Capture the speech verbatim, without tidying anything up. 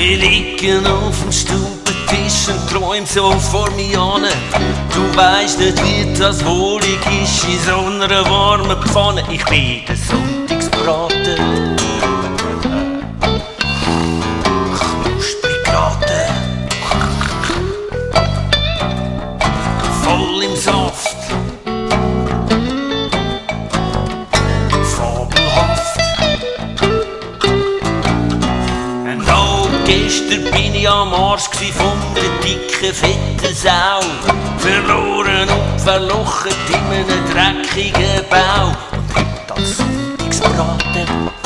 Wir liegen auf dem Stubentisch und träumen so vor mir an. Du weisst nicht, wie das wohlig ist in so einer warmen Pfanne. Ich bin der Sonntagsbraten, knusprig geraten, voll im Saft, fabelhaft. Und auch gestern bin ich am Arsch von der dicken, fetten Sau, verloren und verlochen in einem dreckigen Bau. Und heute als Sonntagsbraten